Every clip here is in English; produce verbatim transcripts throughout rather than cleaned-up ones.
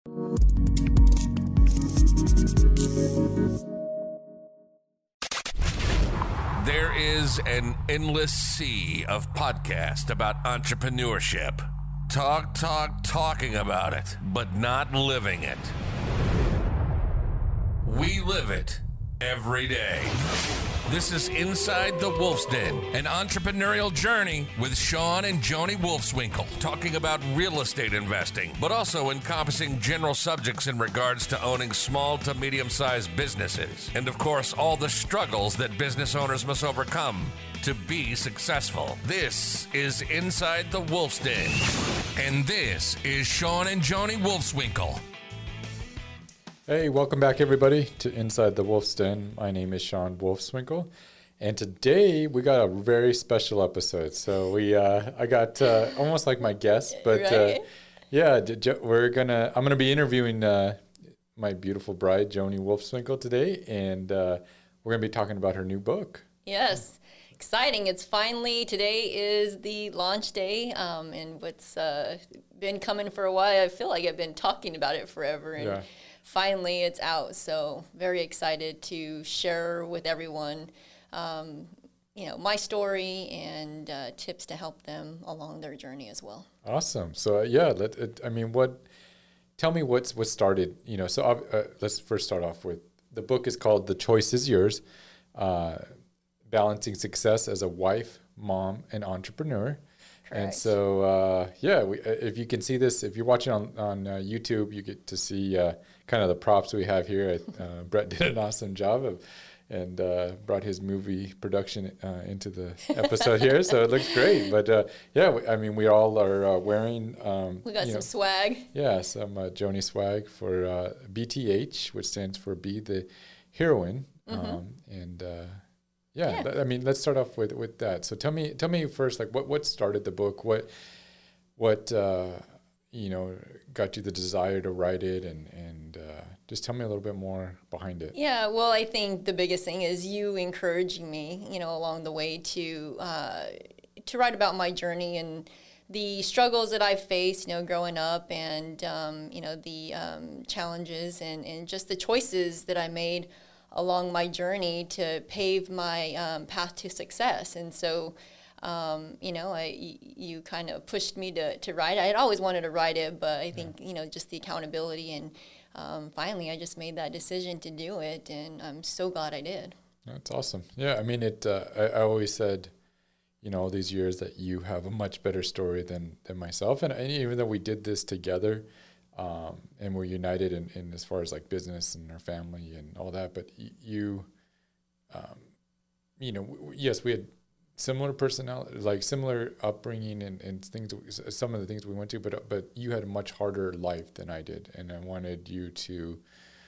There is an endless sea of podcasts about entrepreneurship. Talk, talk, talking about it, but not living it. We live it every day. This is Inside the Wolf's Den, an entrepreneurial journey with Sean and Joni Wolfswinkel, talking about real estate investing, but also encompassing general subjects in regards to owning small to medium-sized businesses, and of course, all the struggles that business owners must overcome to be successful. This is Inside the Wolf's Den, and this is Sean and Joni Wolfswinkel. Hey, welcome back everybody to Inside the Wolf's Den. My name is Sean Wolfswinkel, and today we got a very special episode. So we, uh, I got uh, almost like my guest, but right? uh, yeah, we're gonna. I'm gonna be interviewing uh, my beautiful bride, Joni Wolfswinkel, today, and uh, we're gonna be talking about her new book. Yes, exciting! It's finally today is the launch day, um, and what's uh, been coming for a while. I feel like I've been talking about it forever, and. Yeah. Finally, it's out, so very excited to share with everyone, um, you know, my story and uh, tips to help them along their journey as well. Awesome. So uh, yeah, let, it, I mean, what? Tell me what's what started. You know, so uh, let's first start off with the book is called "The Choice Is Yours: uh, Balancing Success as a Wife, Mom, and Entrepreneur." Correct. And so, uh, yeah, we, if you can see this, if you're watching on, on uh, YouTube, you get to see uh, kind of the props we have here. Uh, Brett did an awesome job of, and uh, brought his movie production uh, into the episode here, so it looks great. But uh, yeah, we, I mean, we all are uh, wearing. Um, we got some know, swag. Yeah, some uh, Joni swag for uh, B T H, which stands for Be the Heroine, mm-hmm. um, and. Uh, Yeah, yeah. Th- I mean, let's start off with, with that. So tell me, tell me first, like, what, what started the book? What, what, uh, you know, got you the desire to write it, and and uh, just tell me a little bit more behind it. Yeah, well, I think the biggest thing is you encouraging me, you know, along the way to uh, to write about my journey and the struggles that I've faced, you know, growing up, and um, you know, the um, challenges and and just the choices that I made along my journey to pave my um, path to success. And so, um, you know, I, y- you kind of pushed me to, to write. I had always wanted to write it, but I think, yeah. you know, just the accountability. And um, finally, I just made that decision to do it. And I'm so glad I did. That's awesome. Yeah, I mean, it. Uh, I, I always said, you know, all these years that you have a much better story than, than myself. And, and even though we did this together, Um, and we're united in, in as far as like business and our family and all that. But y- you, um, you know, w- yes, we had similar personality, like similar upbringing and, and things, some of the things we went to, but, but you had a much harder life than I did. And I wanted you to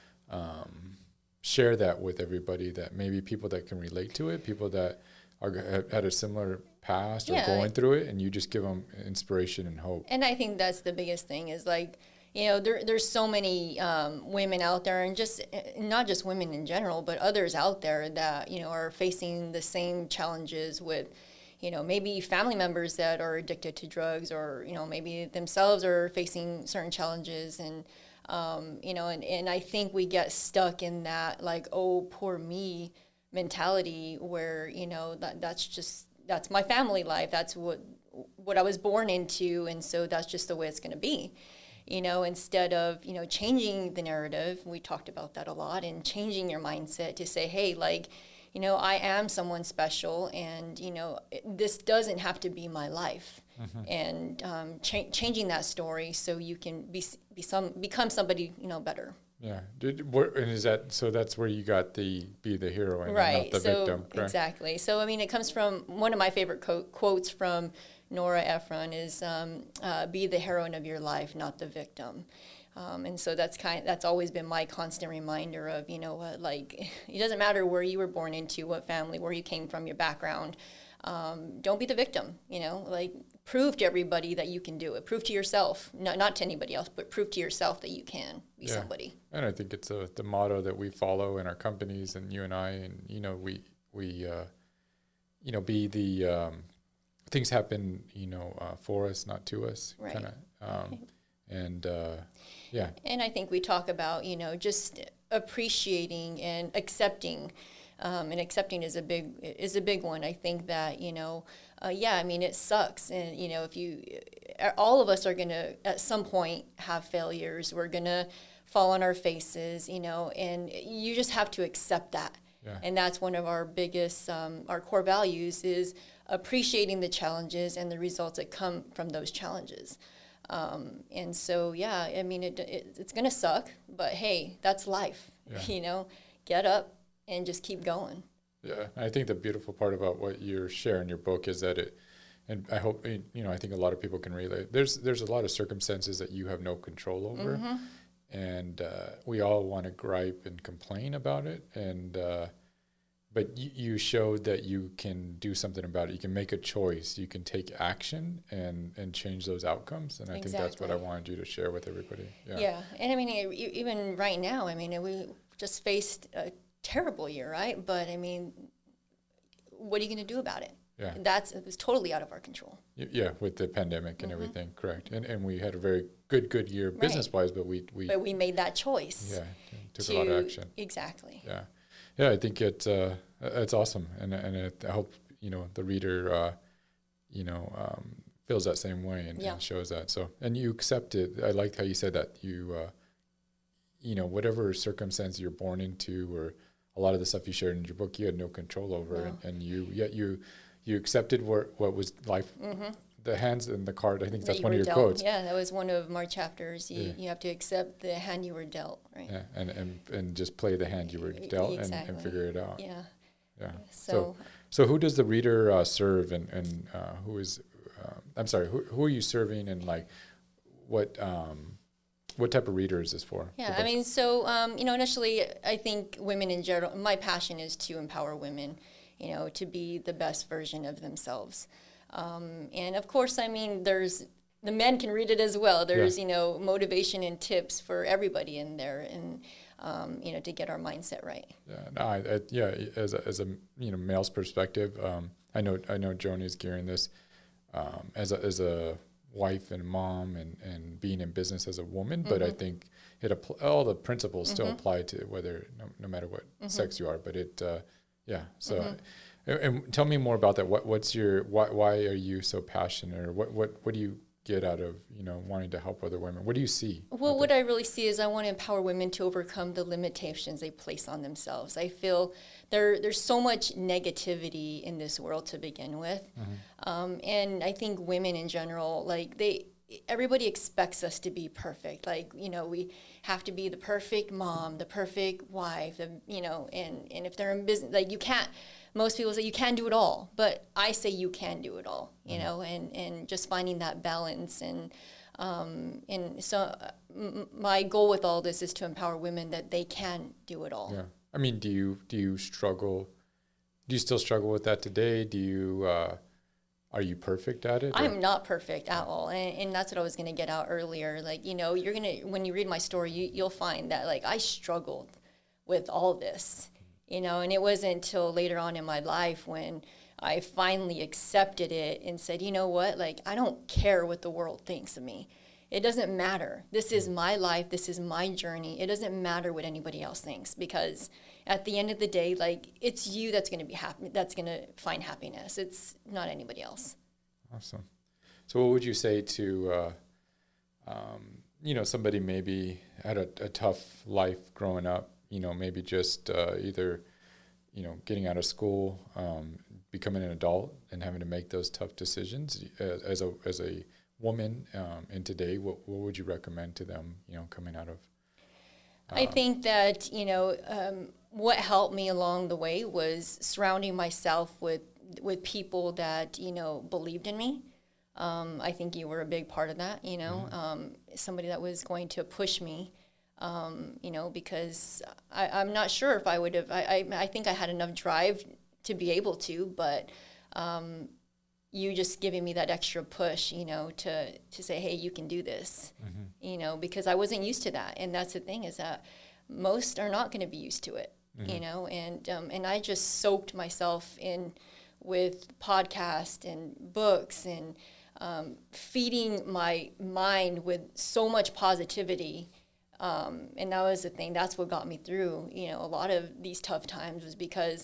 um, share that with everybody, that maybe people that can relate to it, people that are have had a similar past or yeah, going through it, and you just give them inspiration and hope. And I think that's the biggest thing is like, you know, there, there's so many um, women out there, and just not just women in general, but others out there that, you know, are facing the same challenges with, you know, maybe family members that are addicted to drugs, or, you know, maybe themselves are facing certain challenges. And, um, you know, and, and I think we get stuck in that, like, oh, poor me mentality where, you know, that that's just, that's my family life. That's what, what I was born into. And so that's just the way it's going to be. You know, instead of, you know, changing the narrative, we talked about that a lot, and changing your mindset to say, hey, like, you know, I am someone special, and, you know, it, this doesn't have to be my life. Mm-hmm. And um, cha- changing that story so you can be, be some become somebody, you know, better. Yeah. Did, where, and is that, so that's where you got the, be the hero and right. not the so, victim, correct? Exactly. So, I mean, it comes from one of my favorite co- quotes from Nora Ephron is um, uh, be the heroine of your life, not the victim. Um, and so that's kind. That's always been my constant reminder of, you know what, like, it doesn't matter where you were born into, what family, where you came from, your background. Um, don't be the victim, you know, like, prove to everybody that you can do it. Prove to yourself, not, not to anybody else, but prove to yourself that you can be yeah. somebody. And I think it's a, the motto that we follow in our companies, and you and I, and, you know, we, we uh, you know, be the, um, things happen, you know, uh, for us, not to us, right. kind of. Um, And uh, yeah. And I think we talk about, you know, just appreciating and accepting. Um, and accepting is a big is a big one. I think that, you know, uh, yeah, I mean, it sucks. And, you know, if you, all of us are going to, at some point, have failures. We're going to fall on our faces, you know, and you just have to accept that. Yeah. And that's one of our biggest, um, our core values is appreciating the challenges and the results that come from those challenges. Um, and so, yeah, I mean, it, it it's going to suck, but hey, that's life, Yeah. you know, get up and just keep going. Yeah, I think the beautiful part about what you share in your book is that it, and I hope, you know, I think a lot of people can relate. There's there's a lot of circumstances that you have no control over, Mm-hmm. and uh, we all want to gripe and complain about it. And uh, but you, you showed that you can do something about it. You can make a choice. You can take action and and change those outcomes. And I think that's what I Exactly. wanted you to share with everybody. Yeah. Yeah, and I mean, e- e- even right now, I mean, we just faced a terrible year, right? But I mean, what are you going to do about it? Yeah. That's it was totally out of our control. Y- Yeah, with the pandemic and Mm-hmm. everything, correct. And and we had a very good good year business wise, but we we But we made that choice. yeah took to, a lot of action. Exactly. Yeah, yeah, I think it uh, it's awesome, and and it, I hope you know the reader uh, you know um, feels that same way and, Yeah. and shows that. So and you accept it. I liked how you said that you uh, you know whatever circumstance you're born into, or a lot of the stuff you shared in your book, you had no control over, No. and, and you yet you you accepted what what was life. Mm-hmm. The hands in the card. I think That that's you one of were your dealt. quotes. Yeah, that was one of my chapters. You Yeah. you have to accept the hand you were dealt, right? Yeah, and, and and just play the hand you were E- dealt and, exactly. and figure it out. Yeah. Yeah. So, So, so who does the reader uh, serve, and and uh, who is? Uh, I'm sorry. Who who are you serving, and like, what um, what type of reader is this for? yeah, The I mean, so um, you know, initially, I think women in general. My passion is to empower women, you know, to be the best version of themselves. Um, and of course, I mean, there's the men can read it as well. There's Yeah. you know motivation and tips for everybody in there, and um, you know to get our mindset right. Yeah, no, I, I, yeah. As a, as a you know male's perspective, um, I know I know Joni is gearing this um, as a as a wife and mom and, and being in business as a woman, but I think it appl- all the principles still apply to whether no, no matter what sex you are. But it uh, yeah. So and, and tell me more about that. What what's your why why are you so passionate, or what what what do you get out of you know wanting to help other women? What do you see? Well, out what there? I really see is I want to empower women to overcome the limitations they place on themselves. I feel there there's so much negativity in this world to begin with, um, and I think women in general, like they, everybody expects us to be perfect. Like you know, we have to be the perfect mom, the perfect wife, the, you know, and and if they're in business, like you can't. Most people say you can do it all, but I say you can do it all, you Mm-hmm. know, and, and just finding that balance. And um, and so uh, m- my goal with all this is to empower women that they can do it all. Yeah. I mean, do you do you struggle? Do you still struggle with that today? Do you uh, are you perfect at it? or- I'm not perfect at all, and, and that's what I was going to get out earlier. Like, you know, you're going to, when you read my story, you, you'll find that, like, I struggled with all this, you know, and it wasn't until later on in my life when I finally accepted it and said, you know what, like, I don't care what the world thinks of me. It doesn't matter. This is my life. This is my journey. It doesn't matter what anybody else thinks, because at the end of the day, like, it's you that's going to be happy, that's going to find happiness. It's not anybody else. Awesome. So, what would you say to, uh, um, you know, somebody maybe had a, a tough life growing up? You know, maybe just uh, either, you know, getting out of school, um, becoming an adult, and having to make those tough decisions as, as a as a woman um, in today. What what would you recommend to them? You know, coming out of I think that, you know, um, what helped me along the way was surrounding myself with with people that, you know, believed in me. Um, I think you were a big part of that, you know, um, somebody that was going to push me, um, you know, because I, I'm not sure if I would have, I, I, I think I had enough drive to be able to, but um, you just giving me that extra push, you know, to, to say, hey, you can do this, you know, because I wasn't used to that. And that's the thing, is that most are not going to be used to it, you know, and, um, and I just soaked myself in with podcasts and books and um, feeding my mind with so much positivity. Um, and that was the thing. That's what got me through, you know, a lot of these tough times, was because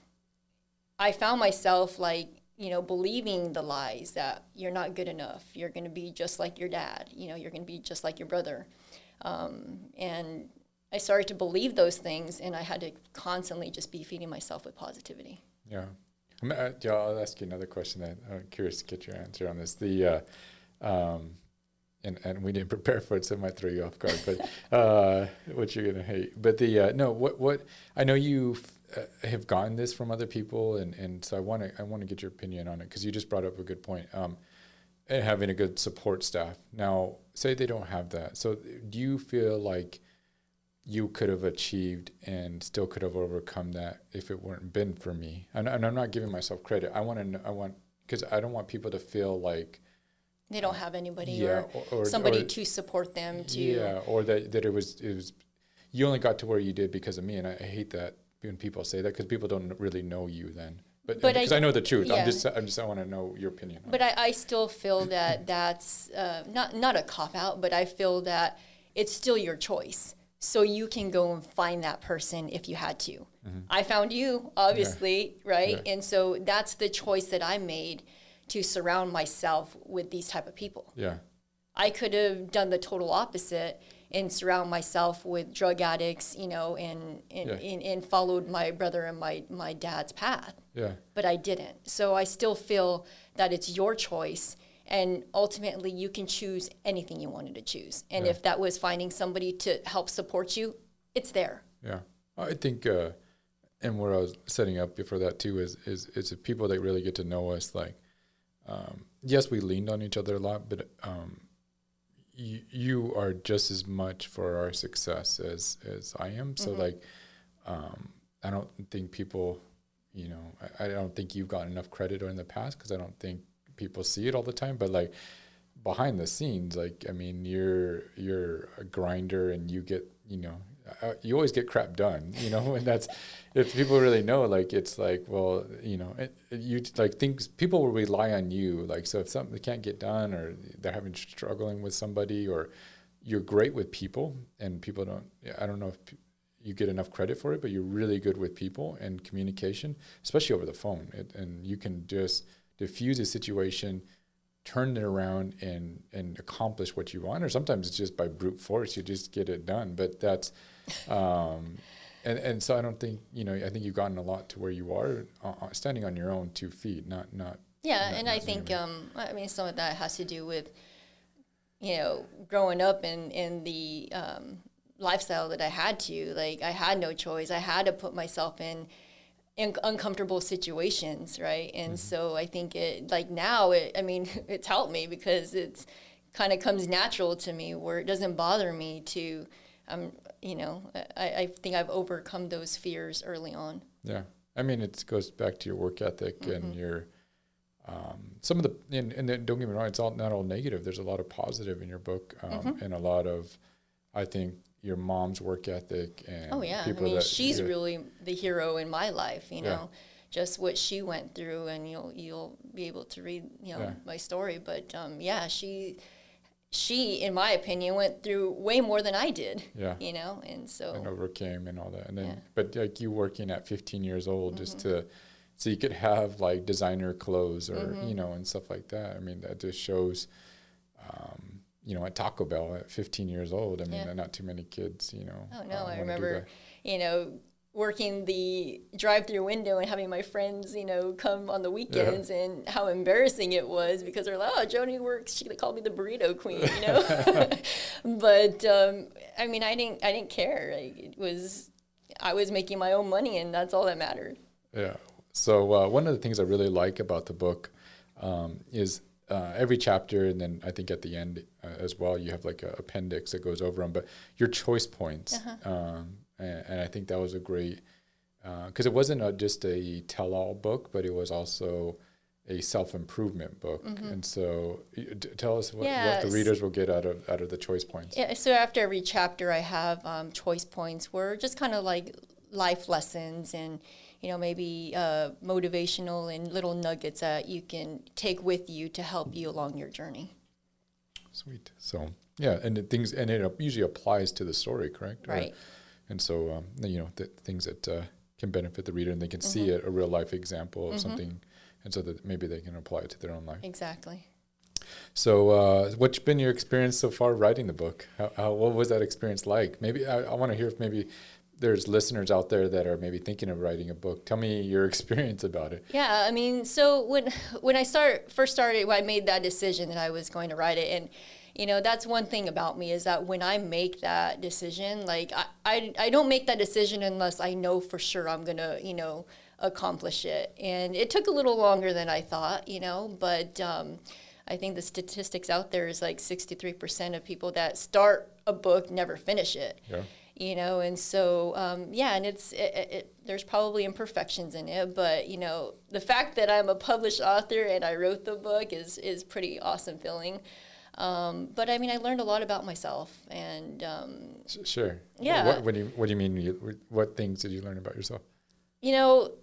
I found myself like, you know, believing the lies that you're not good enough. You're going to be just like your dad. You know, you're going to be just like your brother. Um, and I started to believe those things, and I had to constantly just be feeding myself with positivity. Yeah. I'm, uh, yeah, I'll ask you another question that I'm curious to get your answer on this. The, uh, um, and, and we didn't prepare for it, so it might throw you off guard, but uh, what you're going to hate. But the, uh, no, what, what, I know you uh, have gotten this from other people, and, and so I want to, I want to get your opinion on it, because you just brought up a good point. Um, and having a good support staff. Now, say they don't have that. So do you feel like you could have achieved and still could have overcome that if it weren't been for me? And, and I'm not giving myself credit. I want to, I want, because I don't want people to feel like they don't have anybody, yeah, or, or somebody or, to support them to. Yeah, or that, that it was, it was, you only got to where you did because of me. And I, I hate that when people say that, because people don't really know you then. But because I, I know the truth. Yeah. I'm just, I'm just, I want to know your opinion. But I, I still feel that that's uh, not, not a cop out, but I feel that it's still your choice. So you can go and find that person if you had to. Mm-hmm. I found you, obviously, yeah. right? Yeah. And so that's the choice that I made, to surround myself with these type of people. Yeah. I could have done the total opposite and surround myself with drug addicts, you know, and and, yeah. and, and followed my brother and my, my dad's path. Yeah. But I didn't. So I still feel that it's your choice. And ultimately, you can choose anything you wanted to choose. And yeah. if that was finding somebody to help support you, it's there. Yeah. I think, uh, and where I was setting up before that too, is, is, is if people that really get to know us, like, um, yes, we leaned on each other a lot, but um, y- you are just as much for our success as, as I am. So, mm-hmm. like, um, I don't think people, you know, I, I don't think you've gotten enough credit in the past, because I don't think people see it all the time, but like behind the scenes, like, I mean, you're, you're a grinder, and you get, you know, uh, you always get crap done, you know, and that's, if people really know, like, it's like, well, you know, it, it, you like things, people will rely on you. Like, so if something can't get done, or they're having struggling with somebody, or you're great with people, and people don't, I don't know if p- you get enough credit for it, but you're really good with people and communication, especially over the phone. It, and you can just diffuse a situation, turn it around, and and accomplish what you want. Or sometimes it's just by brute force, you just get it done. But that's, um, and, and so I don't think, you know, I think you've gotten a lot to where you are, uh, standing on your own two feet, not, not. Yeah, not, and not I think, um, I mean, some of that has to do with, you know, growing up in, in the um, lifestyle that I had to. Like, I had no choice. I had to put myself in, in uncomfortable situations, right? And mm-hmm. so I think it, like now, it, I mean, it's helped me, because it's kind of comes natural to me, where it doesn't bother me to, um, you know, I, I think I've overcome those fears early on. Yeah. I mean, it goes back to your work ethic mm-hmm. and your, um, some of the, and, and then don't get me wrong, it's all not all negative. There's a lot of positive in your book, um, mm-hmm. and a lot of, I think, your mom's work ethic and oh yeah, people I mean, that, she's yeah. really the hero in my life, you know, yeah. just what she went through, and you'll you'll be able to read, you know, yeah. my story. But um, yeah, she she, in my opinion, went through way more than I did. Yeah, you know, and so and overcame and all that, and then yeah. but like you working at fifteen years old, mm-hmm. just to so you could have like designer clothes or mm-hmm. you know and stuff like that. I mean, that just shows. Um, you know, at Taco Bell at fifteen years old. I mean, yeah. not too many kids, you know. Oh, no, uh, I remember, you know, working the drive-through window and having my friends, you know, come on the weekends yeah. and how embarrassing it was, because they're like, oh, Joni works, she called me the burrito queen, you know. But, um, I mean, I didn't, I didn't care. Like, it was, I was making my own money, and that's all that mattered. Yeah. So uh, one of the things I really like about the book um, is Uh, every chapter, and then I think at the end uh, as well, you have like an appendix that goes over them, but your choice points. Uh-huh. Um, and, and I think that was a great, because uh, it wasn't a, just a tell-all book, but it was also a self-improvement book. Mm-hmm. And so d- tell us what, yeah, what the readers will get out of out of the choice points. Yeah, so after every chapter I have um, choice points, where just kind of like life lessons and, you know, maybe uh, motivational and little nuggets that you can take with you to help you along your journey. Sweet. So, yeah, and it things, and it usually applies to the story, correct? Right. Or, and so, um, you know, the things that uh, can benefit the reader, and they can mm-hmm. see a, a real life example of mm-hmm. something, and so that maybe they can apply it to their own life. Exactly. So, uh, what's been your experience so far writing the book? How, how what was that experience like? Maybe I, I want to hear if maybe there's listeners out there that are maybe thinking of writing a book. Tell me your experience about it. Yeah, I mean, so when when I start first started, when I made that decision that I was going to write it, and you know, that's one thing about me is that when I make that decision, like I I, I don't make that decision unless I know for sure I'm gonna, you know, accomplish it. And it took a little longer than I thought, you know, but um, I think the statistics out there is like sixty-three percent of people that start a book never finish it. Yeah. You know, and so, um, yeah, and it's, it, it, there's probably imperfections in it, but, you know, the fact that I'm a published author and I wrote the book is, is pretty awesome feeling. Um, but, I mean, I learned a lot about myself, and... Um, sure. Yeah. What, what, do you, what do you mean? You, what things did you learn about yourself? You know,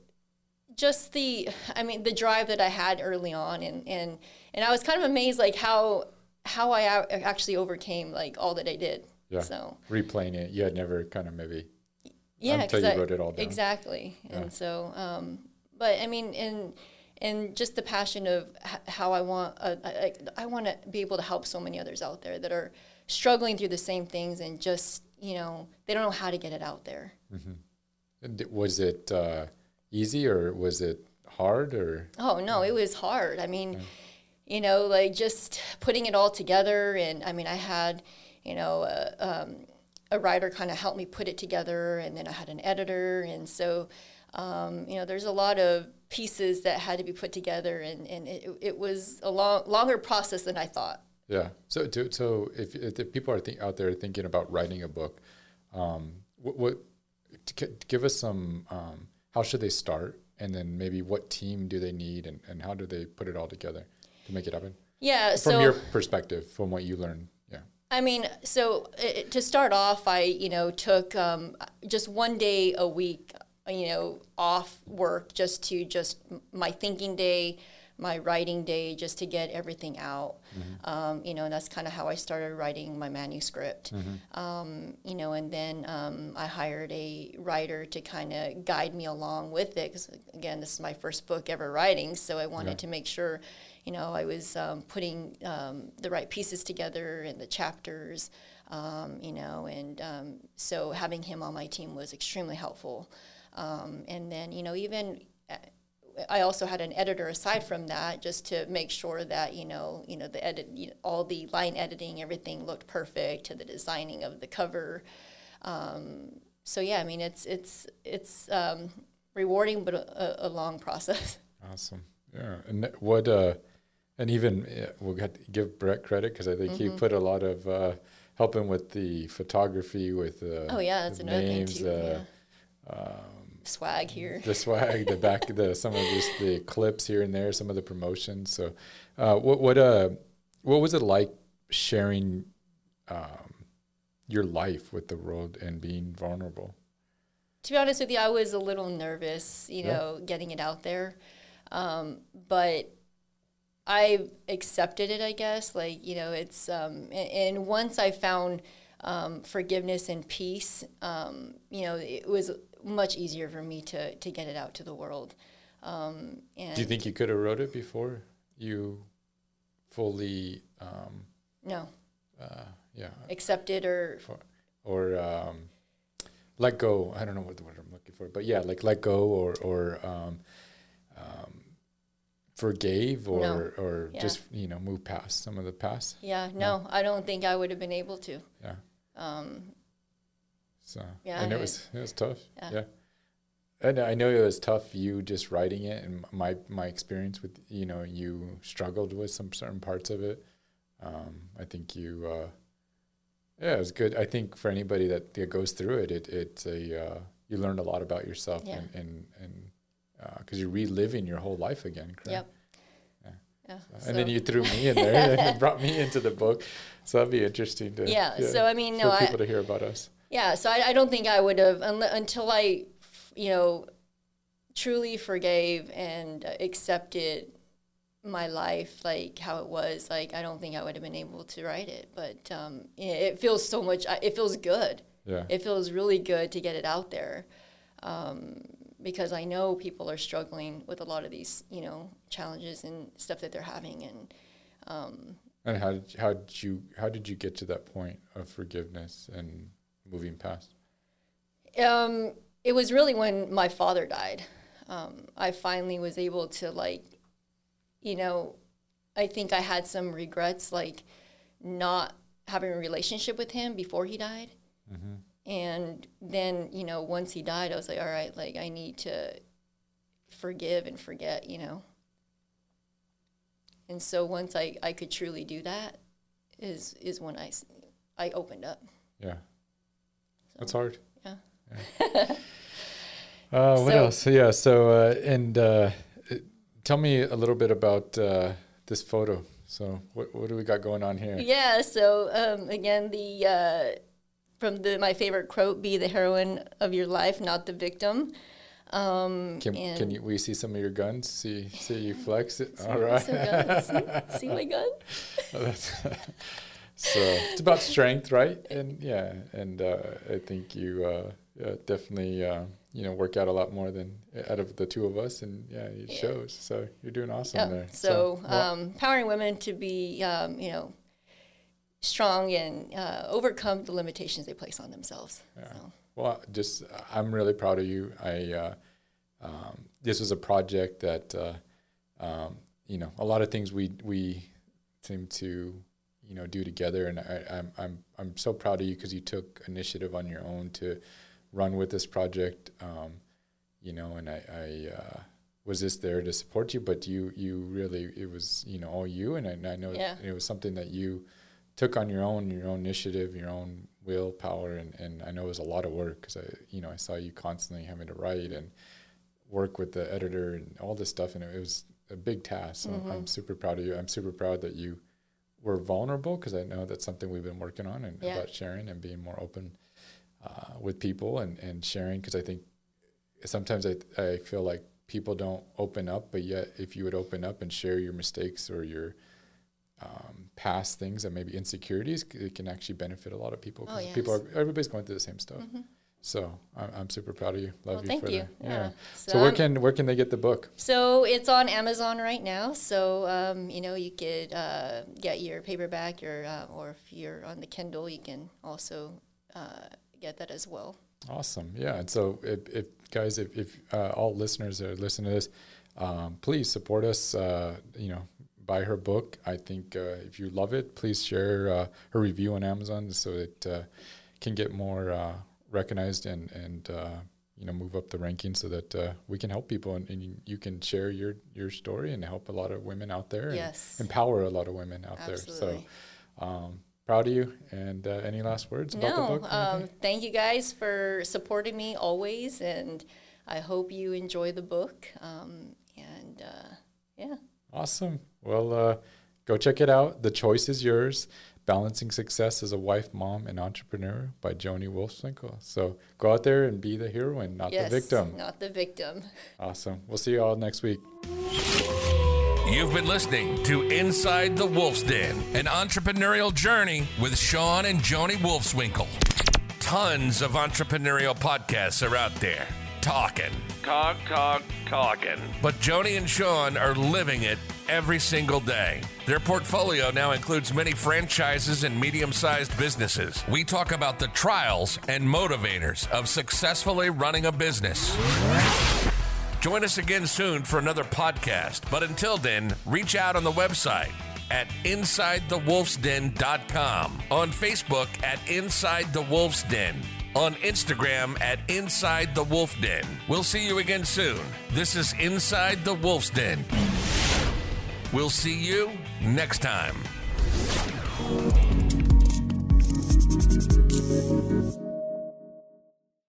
just the, I mean, the drive that I had early on, and, and, and I was kind of amazed, like, how, how I actually overcame, like, all that I did. Yeah. So replaying it, you had never kind of maybe yeah, until you I, wrote it all down. Exactly. Yeah. And so, um, but I mean, and and just the passion of h- how I want, uh, I, I want to be able to help so many others out there that are struggling through the same things and just, you know, they don't know how to get it out there. Mm-hmm. And was it uh, easy or was it hard or? Oh no, it was hard. I mean, yeah. you know, like just putting it all together, and I mean, I had. You know, uh, um, a writer kind of helped me put it together, and then I had an editor, and so, um, you know, there's a lot of pieces that had to be put together, and, and it, it was a long, longer process than I thought. Yeah. So, to, so if, if people are think, out there thinking about writing a book, um, what, what to give us some, um, how should they start, and then maybe what team do they need, and, and how do they put it all together to make it happen? Yeah. From so, your perspective, from what you learned. Yeah. I mean, so it, to start off, I, you know, took um, just one day a week, you know, off work just to just my thinking day, my writing day, just to get everything out. Mm-hmm. Um, you know, and that's kind of how I started writing my manuscript. Mm-hmm. Um, you know, and then um, I hired a writer to kind of guide me along with it. Because, again, this is my first book ever writing, so I wanted yeah. to make sure you know, I was um, putting um, the right pieces together in the chapters, um, you know, and um, so having him on my team was extremely helpful. Um, and then, you know, even I also had an editor aside from that, just to make sure that, you know, you know, the edit, you know, all the line editing, everything looked perfect, to the designing of the cover. Um, so yeah, I mean, it's it's it's um, rewarding, but a, a long process. Awesome. Yeah. And what, uh, and even yeah, we'll get to give Brett credit, because I think mm-hmm. he put a lot of uh, helping with the photography, with uh, oh yeah, that's another names, thing too. Uh, yeah. um, swag here. The swag, the back, the some of this, the clips here and there, some of the promotions. So, uh, what what uh, what was it like sharing um, your life with the world and being vulnerable? To be honest with you, I was a little nervous, you know, yeah. getting it out there, um, but I accepted it, I guess. Like, you know, it's um, and, and once I found um, forgiveness and peace, um, you know, it was much easier for me to, to get it out to the world. Um, and do you think you could have wrote it before you fully um, no uh, yeah accepted or for, or um, let go? I don't know what the word I'm looking for, but yeah, like let go or or um, um, forgave or no. or yeah. just you know move past some of the past. Yeah, no, I don't think I would have been able to. Yeah. Um, So yeah, and it was it was tough. Yeah. yeah. And I know it was tough, you just writing it, and my my experience with, you know, you struggled with some certain parts of it. Um, I think you, uh, yeah, it was good. I think for anybody that, that goes through it, it it's a uh, you learn a lot about yourself, yeah. and and and because uh, you're reliving your whole life again, correct? Yep. Yeah. Yeah. So, So. and then you threw me in there and brought me into the book, so that'd be interesting to yeah. yeah so I mean, no, for I, people to hear about us. Yeah, so I, I don't think I would have, un- until I you know, truly forgave and accepted my life like how it was, like I don't think I would have been able to write it. But um, it feels so much. It feels good. Yeah. It feels really good to get it out there, um, because I know people are struggling with a lot of these, you know, challenges and stuff that they're having. And um, and how did how did you how did you get to that point of forgiveness and moving past? Um, it was really when my father died. Um, I finally was able to, like, you know, I think I had some regrets, like not having a relationship with him before he died. Mm-hmm. And then, you know, once he died, I was like, all right, like I need to forgive and forget, you know. And so once I, I could truly do that is is when I, I opened up. Yeah. So, that's hard. Yeah. yeah. uh, what so, else? Yeah. So, uh, and uh, tell me a little bit about uh, this photo. So what, what do we got going on here? Yeah. So um, again, the uh, from the my favorite quote, "Be the heroine of your life, not the victim." Um, can can you, we see some of your guns? See see you flex it. All right. Some guns. See, see my gun. So it's about strength, right? And yeah, and uh, I think you uh, uh, definitely uh, you know work out a lot more than out of the two of us, and yeah, it yeah. shows. So you're doing awesome yeah. there. So, so um, empowering women to be um, you know strong and uh, overcome the limitations they place on themselves. Yeah. So. Well, just I'm really proud of you. I uh, um, this was a project that uh, um, you know a lot of things we we seem to you know do together, and I, I'm I'm I'm so proud of you because you took initiative on your own to run with this project. Um, you know, and I, I uh, was just there to support you, but you you really it was you know all you, and I, and I know yeah. it was something that you took on your own, your own initiative, your own willpower, and, and I know it was a lot of work because I, you know, I saw you constantly having to write and work with the editor and all this stuff, and it was a big task. So mm-hmm. I'm super proud of you. I'm super proud that you were vulnerable because I know that's something we've been working on and yeah. about sharing and being more open uh, with people and, and sharing because I think sometimes I I feel like people don't open up, but yet if you would open up and share your mistakes or your Um, past things and maybe insecurities, it can actually benefit a lot of people because oh, yes. people are, everybody's going through the same stuff. Mm-hmm. So I'm, I'm super proud of you. Love well, you thank for you. that. Yeah. yeah. So, so where um, can where can they get the book? So it's on Amazon right now. So um, you know you could uh, get your paperback, or uh, or if you're on the Kindle, you can also uh, get that as well. Awesome. Yeah. And so if, if guys, if, if uh, all listeners are listening to this, um, please support us. Uh, you know. Buy her book. I think uh, if you love it, please share uh, her review on Amazon so it uh, can get more uh, recognized and and uh, you know move up the rankings so that uh, we can help people and, and you can share your your story and help a lot of women out there yes. and empower a lot of women out Absolutely. there. So um, proud of you. And uh, any last words about no, the book? Um, thank you guys for supporting me always, and I hope you enjoy the book. Um, and uh, yeah. Awesome. Well, uh, go check it out. The choice is yours. Balancing Success as a Wife, Mom, and Entrepreneur by Joni Wolfswinkel. So go out there and be the heroine, not yes, the victim. Not the victim. Awesome. We'll see you all next week. You've been listening to Inside the Wolf's Den, an entrepreneurial journey with Sean and Joni Wolfswinkel. Tons of entrepreneurial podcasts are out there. Talking. Talk, talk, talking. But Joni and Sean are living it every single day. Their portfolio now includes many franchises and medium-sized businesses. We talk about the trials and motivators of successfully running a business. Join us again soon for another podcast. But until then, reach out on the website at inside the wolf's den dot com, on Facebook at Inside the Wolf's Den, on Instagram at Inside the Wolf Den. We'll see you again soon. This is Inside the Wolf's Den. We'll see you next time.